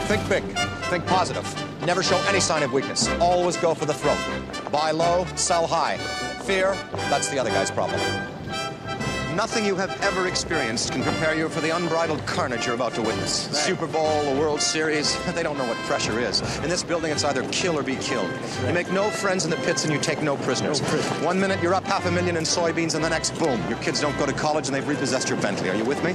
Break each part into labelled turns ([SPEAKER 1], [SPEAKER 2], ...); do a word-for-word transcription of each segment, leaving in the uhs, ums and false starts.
[SPEAKER 1] Think big. Think positive. Never show any sign of weakness. Always go for the throat. Buy low, sell high. Fear, that's the other guy's problem. Nothing you have ever experienced can prepare you for the unbridled carnage you're about to witness. The Super Bowl, the World Series, they don't know what pressure is. In this building, it's either kill or be killed. You make no friends in the pits and you take no prisoners. No prisoners. One minute, you're up half a million in soybeans, and the next, boom, your kids don't go to college and they've repossessed your Bentley. Are you with me?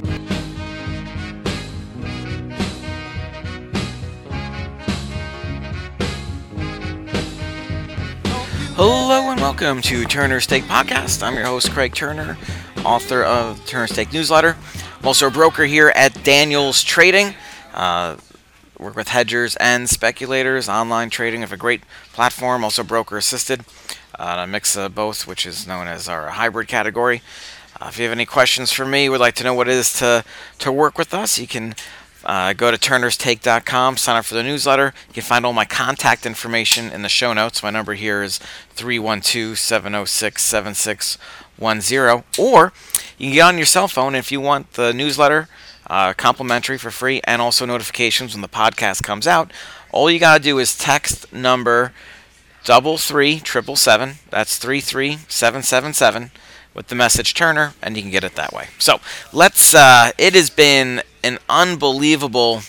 [SPEAKER 2] Hello and welcome to Turner Stake Podcast. I'm your host, Craig Turner, author of Turner Stake Newsletter. I'm also a broker here at Daniels Trading. Uh, work with hedgers and speculators. Online trading of a great platform, also broker assisted. Uh, a mix of both, which is known as our hybrid category. Uh, if you have any questions for me, would like to know what it is to, to work with us, you can Uh, go to turners take dot com, sign up for the newsletter. You can find all my contact information in the show notes. My number here is three one two, seven oh six, seven six one zero. Or you can get on your cell phone if you want the newsletter uh, complimentary for free and also notifications when the podcast comes out. All you got to do is text number double three triple seven. That's three three seven seven seven with the message Turner, and you can get it that way. So let's. Uh, it has been an unbelievable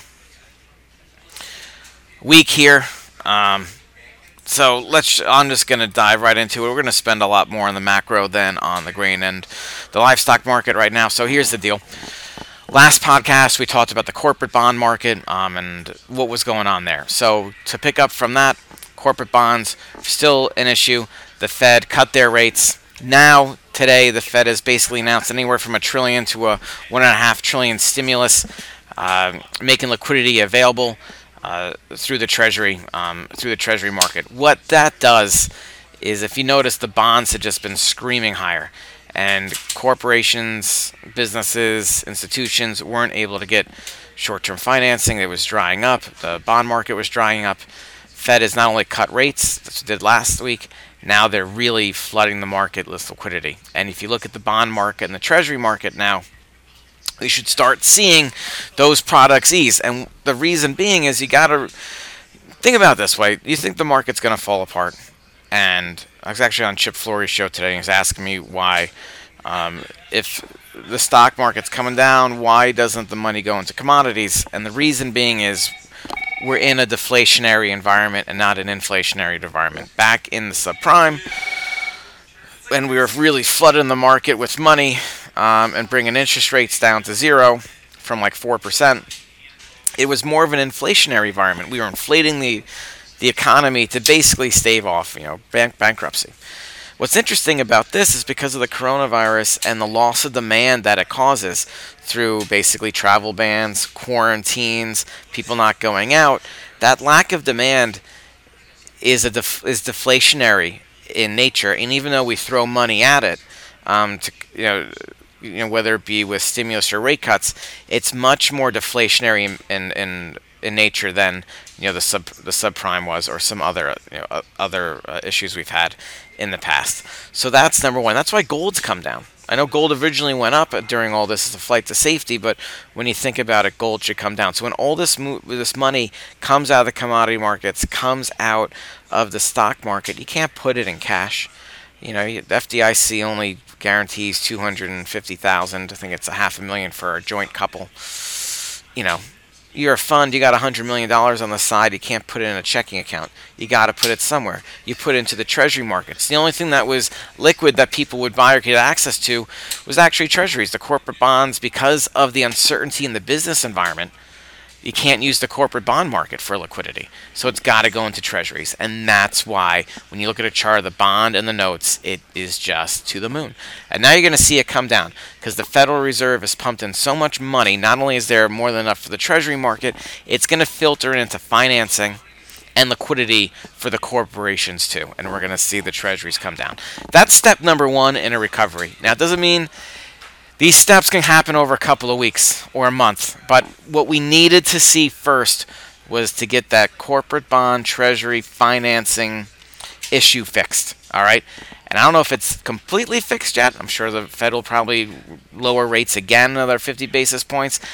[SPEAKER 2] week here. Um, so let's. I'm just going to dive right into it. We're going to spend a lot more on the macro than on the grain and the livestock market right now. So here's the deal. Last podcast, we talked about the corporate bond market um, and what was going on there. So to pick up from that, corporate bonds still an issue. The Fed cut their rates. Now, today, the Fed has basically announced anywhere from a trillion to a one and a half trillion stimulus, uh, making liquidity available uh, through the Treasury, um, through the Treasury market. What that does is, if you notice, the bonds had just been screaming higher, and corporations, businesses, institutions weren't able to get short-term financing. It was drying up. The bond market was drying up. Fed has not only cut rates, that's what they did last week. Now they're really flooding the market with liquidity. And if you look at the bond market and the Treasury market now, we should start seeing those products ease. And the reason being is you got to think about it this way. You think the market's going to fall apart. And I was actually on Chip Flory's show today, and he was asking me why, um, if the stock market's coming down, why doesn't the money go into commodities? And the reason being is we're in a deflationary environment and not an inflationary environment. Back in the subprime, when we were really flooding the market with money um, and bringing interest rates down to zero from like four percent, it was more of an inflationary environment. We were inflating the the economy to basically stave off, you know, bank bankruptcy. What's interesting about this is because of the coronavirus and the loss of demand that it causes through basically travel bans, quarantines, people not going out, that lack of demand is a def- is deflationary in nature. And even though we throw money at it, um, to, you know, you know, whether it be with stimulus or rate cuts, it's much more deflationary in in, in in nature than, you know, the sub the subprime was, or some other, you know, uh, other uh, issues we've had in the past. So that's number one. That's why gold's come down. I know gold originally went up during all this as a flight to safety, but when you think about it, gold should come down. So when all this mo- this money comes out of the commodity markets, comes out of the stock market, you can't put it in cash. You know, the F D I C only guarantees two hundred fifty thousand. I think it's a half a million for a joint couple. You know, you're a fund, you got one hundred million dollars on the side, you can't put it in a checking account. You got to put it somewhere. You put it into the Treasury markets. The only thing that was liquid that people would buy or get access to was actually Treasuries, the corporate bonds. Because of the uncertainty in the business environment, you can't use the corporate bond market for liquidity. So it's got to go into Treasuries. And that's why when you look at a chart of the bond and the notes, it is just to the moon. And now you're going to see it come down because the Federal Reserve has pumped in so much money. Not only is there more than enough for the Treasury market, it's going to filter into financing and liquidity for the corporations too. And we're going to see the Treasuries come down. That's step number one in a recovery. Now, it doesn't mean these steps can happen over a couple of weeks or a month, but what we needed to see first was to get that corporate bond Treasury financing issue fixed, all right? And I don't know if it's completely fixed yet. I'm sure the Fed will probably lower rates again, another fifty basis points.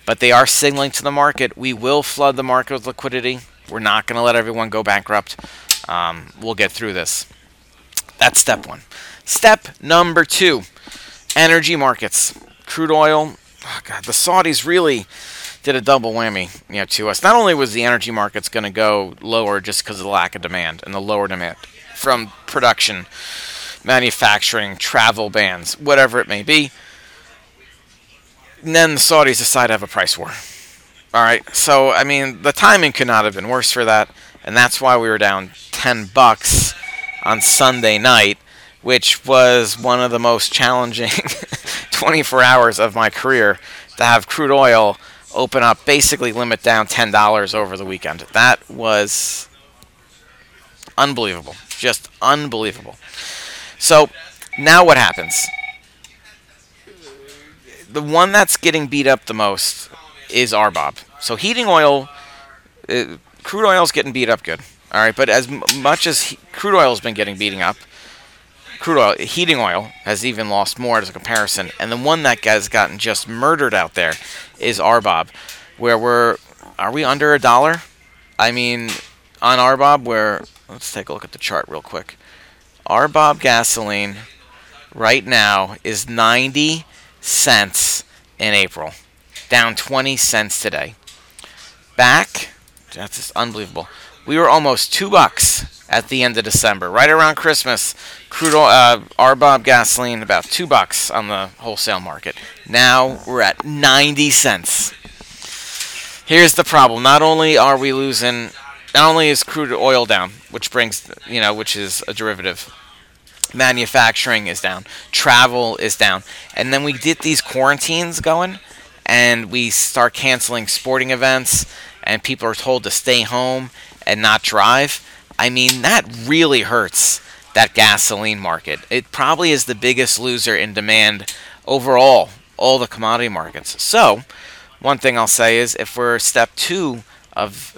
[SPEAKER 2] But they are signaling to the market, we will flood the market with liquidity. We're not going to let everyone go bankrupt. Um, we'll get through this. That's step one. Step number two, energy markets. Crude oil. Oh God, the Saudis really did a double whammy, you know, to us. Not only was the energy markets going to go lower just because of the lack of demand and the lower demand from production, manufacturing, travel bans, whatever it may be. And then the Saudis decide to have a price war. All right, so I mean, the timing could not have been worse for that, and that's why we were down ten bucks on Sunday night, which was one of the most challenging twenty-four hours of my career to have crude oil open up, basically limit down ten dollars over the weekend. That was unbelievable, just unbelievable. So now what happens? The one that's getting beat up the most is R B O B. So heating oil, uh, crude oil is getting beat up good. All right, but as m- much as he- crude oil has been getting beating up, crude oil, heating oil has even lost more as a comparison. And the one that has gotten just murdered out there is R B O B, where we're, are we under a dollar? I mean, on R B O B, where, let's take a look at the chart real quick. R B O B gasoline right now is ninety cents in April, down twenty cents today. Back, that's just unbelievable. We were almost two bucks at the end of December, right around Christmas. Crude oil, uh, R B O B gasoline about two bucks on the wholesale market. Now we're at ninety cents. Here's the problem: not only are we losing, not only is crude oil down, which brings, you know, which is a derivative. Manufacturing is down, travel is down, and then we get these quarantines going, and we start canceling sporting events, and people are told to stay home and not drive. I mean, that really hurts that gasoline market. It probably is the biggest loser in demand overall, all the commodity markets. So, one thing I'll say is, if we're step two of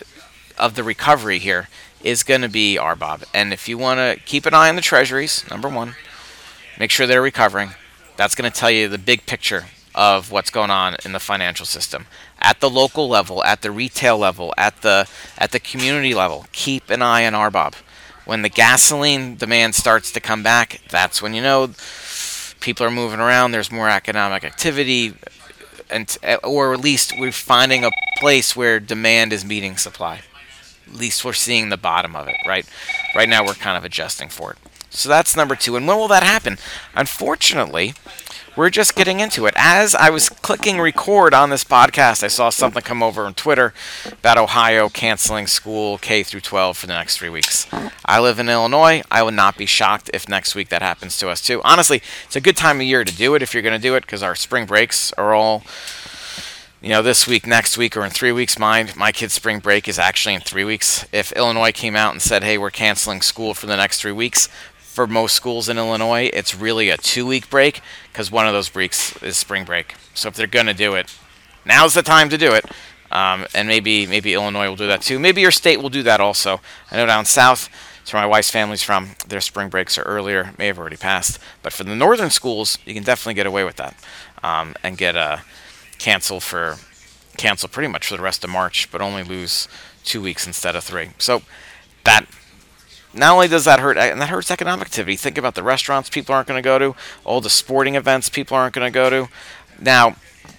[SPEAKER 2] of the recovery here, is going to be R B O B. And if you want to keep an eye on the treasuries, number one, make sure they're recovering. That's going to tell you the big picture of what's going on in the financial system. At the local level, at the retail level, at the at the community level, keep an eye on R B O B. When the gasoline demand starts to come back, that's when you know people are moving around, there's more economic activity, and or at least we're finding a place where demand is meeting supply. At least we're seeing the bottom of it, right? Right now we're kind of adjusting for it. So that's number two. And when will that happen? Unfortunately, we're just getting into it. As I was clicking record on this podcast, I saw something come over on Twitter about Ohio canceling school K through twelve for the next three weeks. I live in Illinois. I would not be shocked if next week that happens to us too. Honestly, it's a good time of year to do it if you're going to do it, because our spring breaks are all, you know, this week, next week, or in three weeks. Mine, my kid's spring break is actually in three weeks. If Illinois came out and said, hey, we're canceling school for the next three weeks, for most schools in Illinois, it's really a two-week break, because one of those breaks is spring break. So if they're going to do it, now's the time to do it. Um, and maybe maybe Illinois will do that too. Maybe your state will do that also. I know down south, it's where my wife's family's from, their spring breaks are earlier, may have already passed. But for the northern schools, you can definitely get away with that um, and get a cancel for cancel pretty much for the rest of March, but only lose two weeks instead of three. So that, not only does that hurt, and that hurts economic activity. Think about the restaurants people aren't going to go to, all the sporting events people aren't going to go to. Now,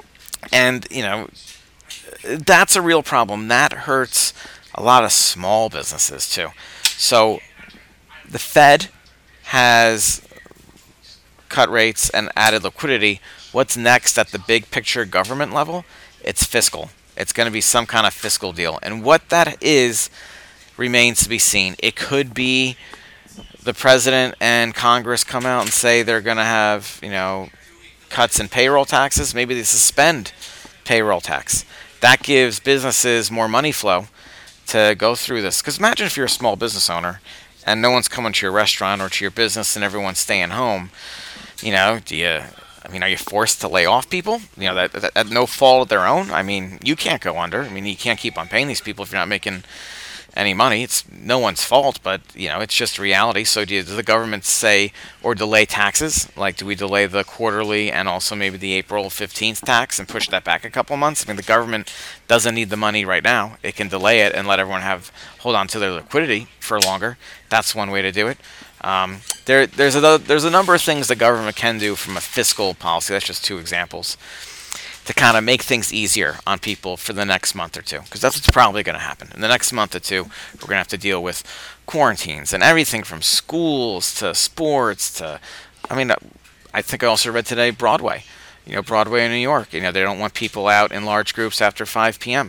[SPEAKER 2] and you know, that's a real problem. That hurts a lot of small businesses too. So the Fed has cut rates and added liquidity. What's next at the big picture government level? It's fiscal. It's going to be some kind of fiscal deal. And what that is remains to be seen. It could be the president and Congress come out and say they're going to have, you know, cuts in payroll taxes. Maybe they suspend payroll tax. That gives businesses more money flow to go through this. Because imagine if you're a small business owner and no one's coming to your restaurant or to your business and everyone's staying home. You know, do you, I mean, are you forced to lay off people? You know, that, that, at no fault of their own? I mean, you can't go under. I mean, you can't keep on paying these people if you're not making any money. It's no one's fault, but you know it's just reality. So do, does the government say or delay taxes? Like, do we delay the quarterly and also maybe the April fifteenth tax and push that back a couple months? I mean, the government doesn't need the money right now. It can delay it and let everyone have hold on to their liquidity for longer. That's one way to do it. Um, there, there's a there's a number of things the government can do from a fiscal policy. That's just two examples to kind of make things easier on people for the next month or two, because that's what's probably going to happen. In the next month or two, we're going to have to deal with quarantines and everything from schools to sports to, I mean, I think I also read today Broadway. You know, Broadway in New York. You know, they don't want people out in large groups after five p.m.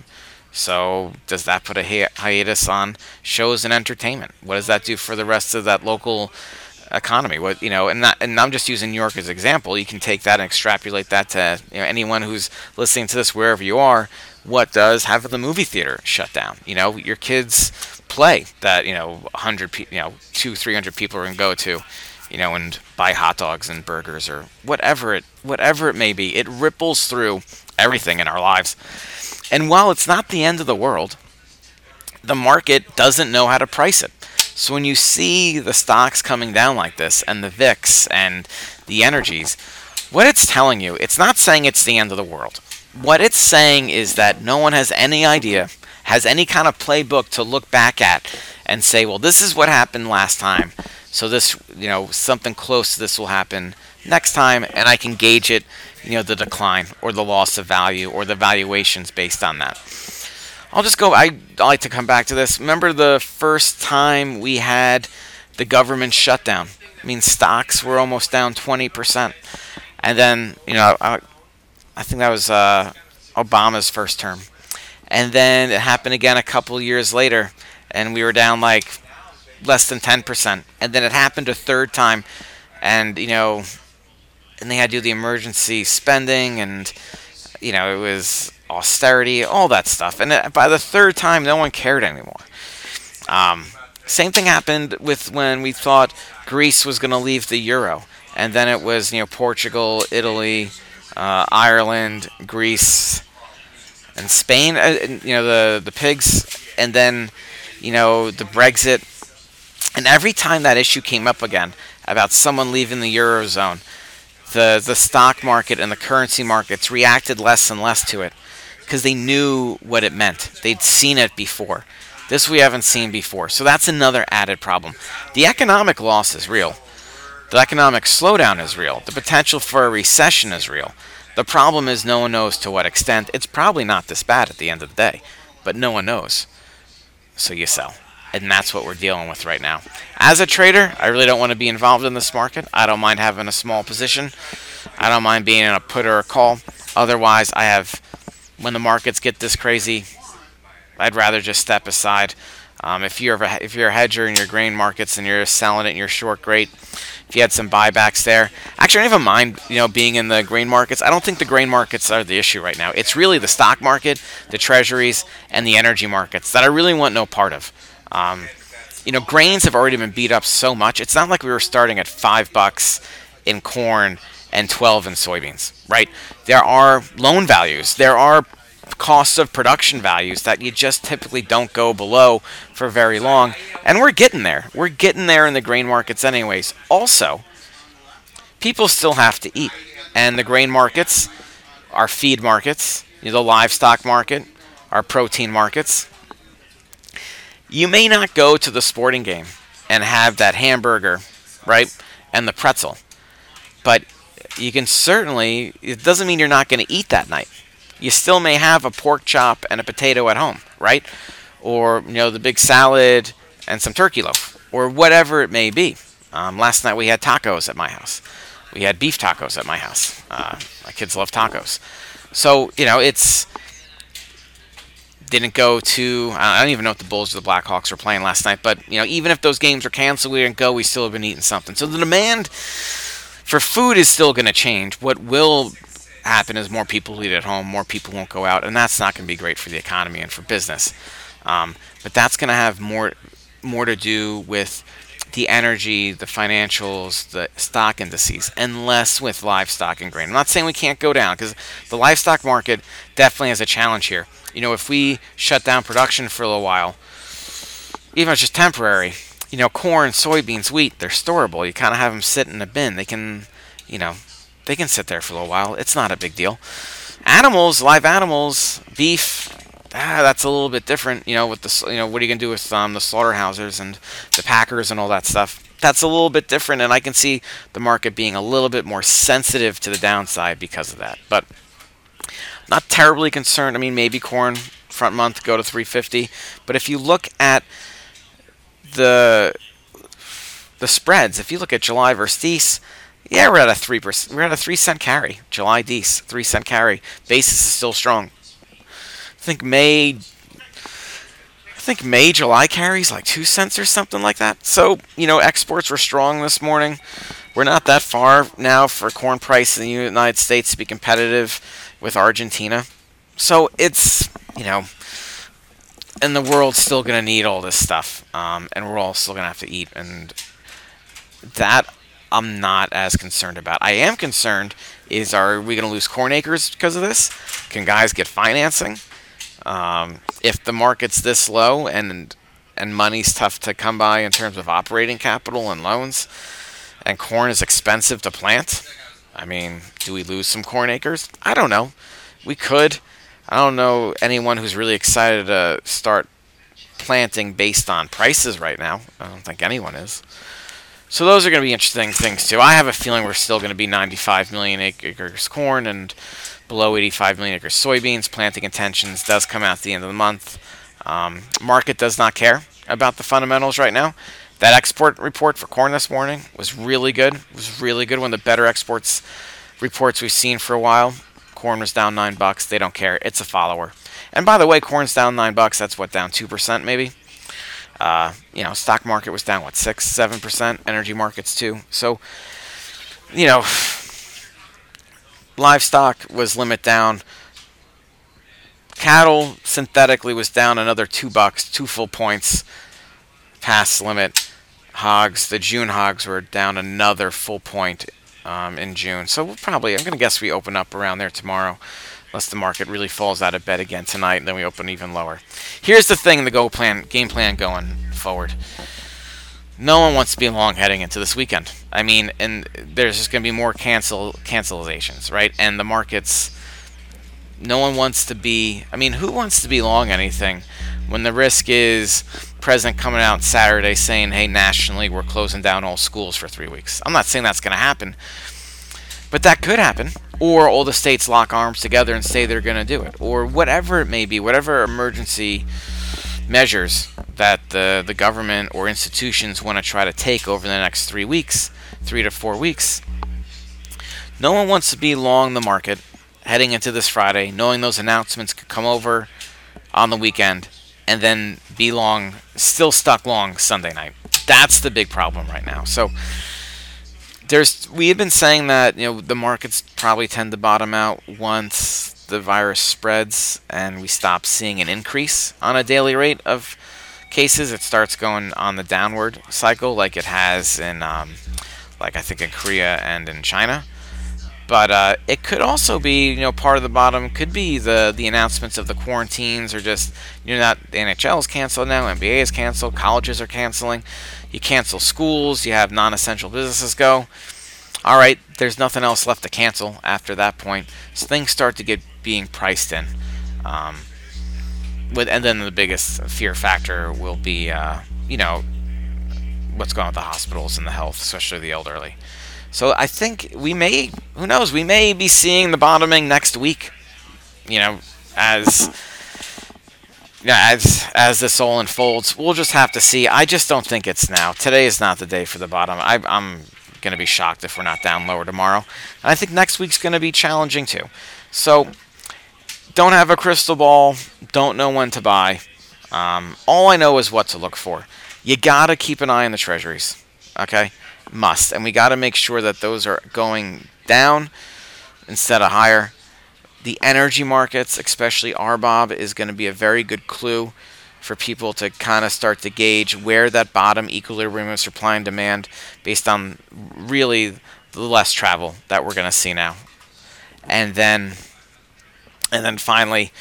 [SPEAKER 2] So does that put a hi- hiatus on shows and entertainment? What does that do for the rest of that local economy? What you know, and not, and I'm just using New York as an example. You can take that and extrapolate that to you know anyone who's listening to this wherever you are. What does have the movie theater shut down? You know, your kids play that you know a hundred pe- you know two three hundred people are gonna go to, you know, and buy hot dogs and burgers or whatever it whatever it may be. It ripples through everything in our lives. And while it's not the end of the world, the market doesn't know how to price it. So when you see the stocks coming down like this and the V I X and the energies, what it's telling you, it's not saying it's the end of the world. What it's saying is that no one has any idea, has any kind of playbook to look back at and say, well, this is what happened last time. So this, you know, something close to this will happen next time, and I can gauge it, you know, the decline or the loss of value or the valuations based on that. I'll just go, I, I like to come back to this. Remember the first time we had the government shutdown? I mean, stocks were almost down twenty percent. And then, you know, I, I think that was uh, Obama's first term. And then it happened again a couple years later, and we were down like less than ten percent. And then it happened a third time, and, you know, and they had to do the emergency spending, and, you know, it was austerity, all that stuff. And by the third time, no one cared anymore. Um, same thing happened with when we thought Greece was going to leave the euro. And then it was, you know, Portugal, Italy, uh, Ireland, Greece, and Spain, uh, you know, the, the pigs. And then, you know, the Brexit. And every time that issue came up again about someone leaving the Eurozone, the, the stock market and the currency markets reacted less and less to it, because they knew what it meant. They'd seen it before. This we haven't seen before. So that's another added problem. The economic loss is real. The economic slowdown is real. The potential for a recession is real. The problem is no one knows to what extent. It's probably not this bad at the end of the day, but no one knows. So you sell. And that's what we're dealing with right now. As a trader, I really don't want to be involved in this market. I don't mind having a small position. I don't mind being in a put or a call. Otherwise, I have... when the markets get this crazy, I'd rather just step aside. Um, if you're a, if you're a hedger in your grain markets and you're selling it and you're short, great. If you had some buybacks there, actually, I don't even mind, you know, being in the grain markets. I don't think the grain markets are the issue right now. It's really the stock market, the treasuries, and the energy markets that I really want no part of. Um, you know, grains have already been beat up so much. It's not like we were starting at five bucks in corn and twelve in soybeans, right? There are loan values. There are costs of production values that you just typically don't go below for very long. And we're getting there. We're getting there in the grain markets anyways. Also, people still have to eat. And the grain markets, our feed markets, you know, the livestock market, our protein markets. You may not go to the sporting game and have that hamburger, right, and the pretzel. But you can certainly, it doesn't mean you're not going to eat that night. You still may have a pork chop and a potato at home, right? Or, you know, the big salad and some turkey loaf, or whatever it may be. Um, last night we had tacos at my house. We had beef tacos at my house. Uh, my kids love tacos. So, you know, it's... Didn't go to, I don't even know if the Bulls or the Blackhawks were playing last night, but, you know, even if those games were canceled, we didn't go, we still have been eating something. So the demand for food is still going to change. What will happen is more people will eat at home, more people won't go out, and that's not going to be great for the economy and for business. Um, but that's going to have more more to do with the energy, the financials, the stock indices, and less with livestock and grain. I'm not saying we can't go down, because the livestock market definitely has a challenge here. You know, if we shut down production for a little while, even if it's just temporary. You know, corn, soybeans, wheat, they're storable. You kind of have them sit in a bin. They can, you know, they can sit there for a little while. It's not a big deal. Animals, live animals, beef, ah, that's a little bit different. You know, with the, you know, what are you gonna do with um, the slaughterhouses and the packers and all that stuff? That's a little bit different, and I can see the market being a little bit more sensitive to the downside because of that. But not terribly concerned. I mean, maybe corn front month go to three fifty, but if you look at the the spreads, if you look at July versus Dees, yeah, we're at a three percent. We're at a three cent carry. July Dees, three cent carry. Basis is still strong. I think May. I think May, July carries like two cents or something like that. So, you know, exports were strong this morning. We're not that far now for corn price in the United States to be competitive with Argentina. So it's, you know, and the world's still going to need all this stuff. Um, and we're all still going to have to eat. And that I'm not as concerned about. I am concerned is, are we going to lose corn acres because of this? Can guys get financing? Um, if the market's this low and and money's tough to come by in terms of operating capital and loans, and corn is expensive to plant, I mean, do we lose some corn acres? I don't know. We could. I don't know anyone who's really excited to start planting based on prices right now. I don't think anyone is. So those are going to be interesting things too. I have a feeling we're still going to be ninety-five million acres corn and below eighty-five million acres soybeans. Planting intentions does come out at the end of the month. Um, market does not care about the fundamentals right now. That export report for corn this morning was really good. It was really good. One of the better exports reports we've seen for a while. Corn was down nine bucks. They don't care. It's a follower. And by the way, corn's down nine bucks. That's what, down two percent maybe. Uh, you know, stock market was down what, six, seven percent. Energy markets too. So, you know, livestock was limit down. Cattle synthetically was down another two bucks, two full points past limit. Hogs, the June hogs were down another full point um, in June. So we'll probably, I'm going to guess we open up around there tomorrow, unless the market really falls out of bed again tonight, and then we open even lower. Here's the thing, the go plan, game plan going forward. No one wants to be long heading into this weekend. I mean, and there's just going to be more cancel cancelizations, right? And the markets, no one wants to be, I mean, who wants to be long anything when the risk is president coming out Saturday saying, hey, nationally, we're closing down all schools for three weeks. I'm not saying that's going to happen, but that could happen. Or all the states lock arms together and say they're going to do it. Or whatever it may be, whatever emergency measures that the, the government or institutions want to try to take over the next three weeks, three to four weeks. No one wants to be long the market heading into this Friday, knowing those announcements could come over on the weekend, and then be long, still stuck long Sunday night. That's the big problem right now. So there's, we have been saying that, you know, the markets probably tend to bottom out once the virus spreads and we stop seeing an increase on a daily rate of cases. It starts going on the downward cycle, like it has in, um, like I think in Korea and in China. But uh, it could also be, you know, part of the bottom could be the the announcements of the quarantines, or just, you know, not the N H L is canceled now, N B A is canceled, colleges are canceling. You cancel schools, you have non-essential businesses go. All right, there's nothing else left to cancel after that point. So things start to get being priced in. Um, with and then the biggest fear factor will be, uh, you know, what's going on with the hospitals and the health, especially the elderly. So I think we may, who knows, we may be seeing the bottoming next week, you know, as yeah, as as this all unfolds. We'll just have to see. I just don't think it's now. Today is not the day for the bottom. I, I'm going to be shocked if we're not down lower tomorrow. And I think next week's going to be challenging too. So don't have a crystal ball. Don't know when to buy. Um, all I know is what to look for. You got to keep an eye on the treasuries, okay? Must. And we got to make sure that those are going down instead of higher. The energy markets, especially R B O B, is going to be a very good clue for people to kind of start to gauge where that bottom equilibrium of supply and demand, based on really the less travel that we're going to see now. And then and then finally,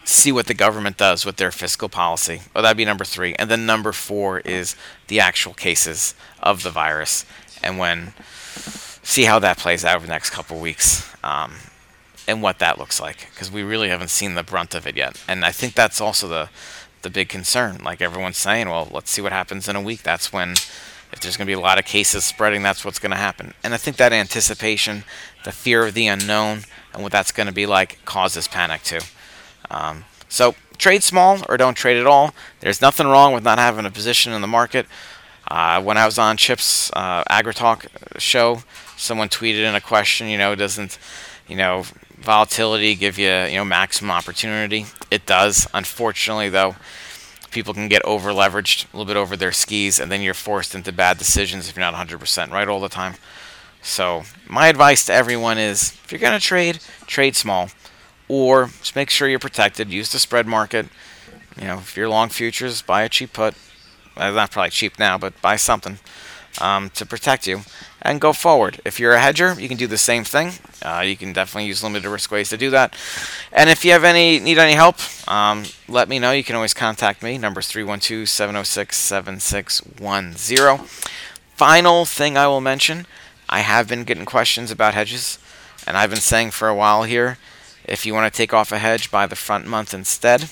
[SPEAKER 2] see what the government does with their fiscal policy. Well, that'd be number three. And then number four is the actual cases of the virus, and when see how that plays out over the next couple of weeks, um, and what that looks like, because we really haven't seen the brunt of it yet. And I think that's also the the big concern. Like everyone's saying, well, let's see what happens in a week. That's when, if there's going to be a lot of cases spreading, that's what's going to happen. And I think that anticipation, the fear of the unknown, and what that's going to be like causes panic too. Um, so trade small or don't trade at all. There's nothing wrong with not having a position in the market. Uh, when I was on Chip's uh, AgriTalk show, someone tweeted in a question, you know, doesn't, you know, volatility give you, you know, maximum opportunity? It does. Unfortunately, though, people can get over leveraged, a little bit over their skis, and then you're forced into bad decisions if you're not one hundred percent right all the time. So my advice to everyone is, if you're going to trade, trade small, or just make sure you're protected. Use the spread market. You know, if you're long futures, buy a cheap put. Well, not probably cheap now, but buy something um, to protect you, and go forward. If you're a hedger, you can do the same thing. Uh, you can definitely use limited risk ways to do that. And if you have any need any help, um, let me know. You can always contact me. Number is three one two, seven zero six, seven six one zero. Final thing I will mention, I have been getting questions about hedges, and I've been saying for a while here, if you want to take off a hedge, buy the front month instead.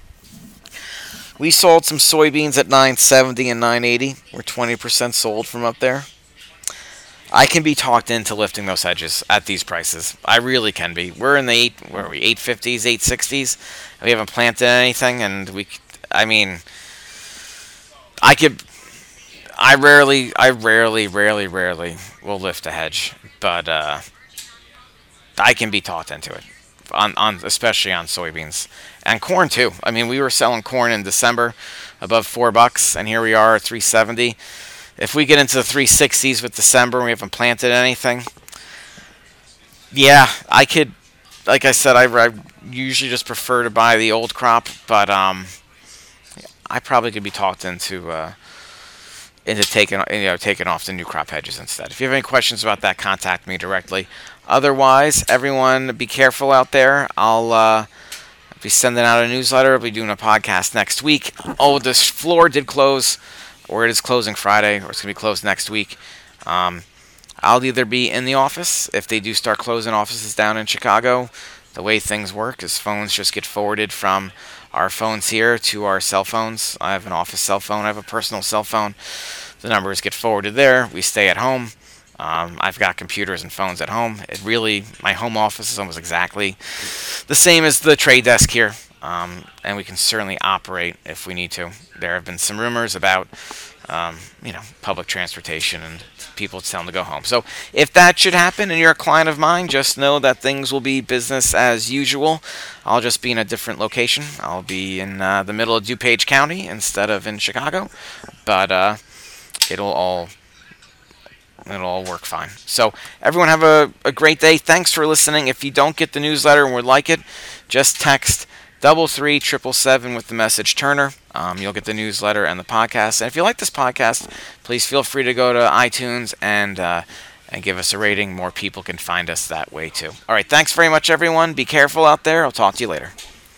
[SPEAKER 2] We sold some soybeans at nine seventy and nine eighty. We're twenty percent sold from up there. I can be talked into lifting those hedges at these prices. I really can be. We're in the eight, where are we, eight fifties, eight sixties. We haven't planted anything, and we, I mean, I could, I rarely, I rarely, rarely, rarely will lift a hedge, but uh, I can be talked into it, on, on especially on soybeans and corn too. I mean, we were selling corn in December above four bucks, and here we are at three seventy. If we get into the three sixties with December and we haven't planted anything, yeah, I could, like I said, I, I usually just prefer to buy the old crop, but um, I probably could be talked into uh, into taking you know taking off the new crop hedges instead. If you have any questions about that, contact me directly. Otherwise, everyone, be careful out there. I'll uh, be sending out a newsletter. I'll be doing a podcast next week. Oh, this floor did close. Or it is closing Friday, or it's going to be closed next week. Um, I'll either be in the office, if they do start closing offices down in Chicago. The way things work is phones just get forwarded from our phones here to our cell phones. I have an office cell phone. I have a personal cell phone. The numbers get forwarded there. We stay at home. Um, I've got computers and phones at home. It really, my home office is almost exactly the same as the trade desk here. Um, and we can certainly operate if we need to. There have been some rumors about, um, you know, public transportation and people telling them to go home. So if that should happen and you're a client of mine, just know that things will be business as usual. I'll just be in a different location. I'll be in uh, the middle of DuPage County instead of in Chicago, but uh, it'll all it'll all work fine. So everyone have a, a great day. Thanks for listening. If you don't get the newsletter and would like it, just text double three triple seven with the message Turner. Um, you'll get the newsletter and the podcast. And if you like this podcast, please feel free to go to iTunes and uh, and give us a rating. More people can find us that way too. All right, thanks very much, everyone. Be careful out there. I'll talk to you later.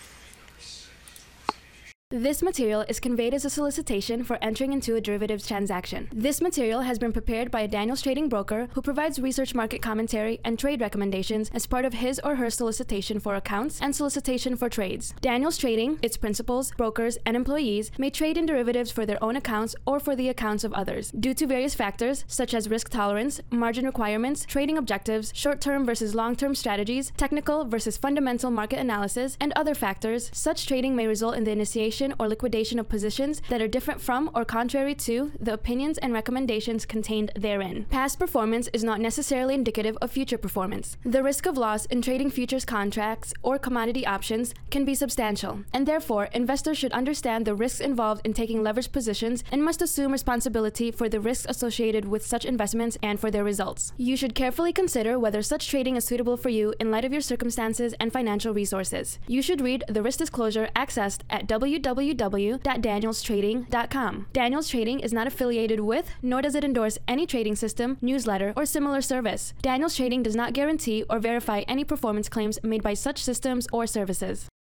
[SPEAKER 3] This material is conveyed as a solicitation for entering into a derivatives transaction. This material has been prepared by a Daniels Trading broker who provides research market commentary and trade recommendations as part of his or her solicitation for accounts and solicitation for trades. Daniels Trading, its principals, brokers, and employees may trade in derivatives for their own accounts or for the accounts of others. Due to various factors such as risk tolerance, margin requirements, trading objectives, short-term versus long-term strategies, technical versus fundamental market analysis, and other factors, such trading may result in the initiation or liquidation of positions that are different from or contrary to the opinions and recommendations contained therein. Past performance is not necessarily indicative of future performance. The risk of loss in trading futures contracts or commodity options can be substantial, and therefore investors should understand the risks involved in taking leveraged positions and must assume responsibility for the risks associated with such investments and for their results. You should carefully consider whether such trading is suitable for you in light of your circumstances and financial resources. You should read the risk disclosure accessed at w w w dot daniels trading dot com. Daniels Trading is not affiliated with, nor does it endorse any trading system, newsletter, or similar service. Daniels Trading does not guarantee or verify any performance claims made by such systems or services.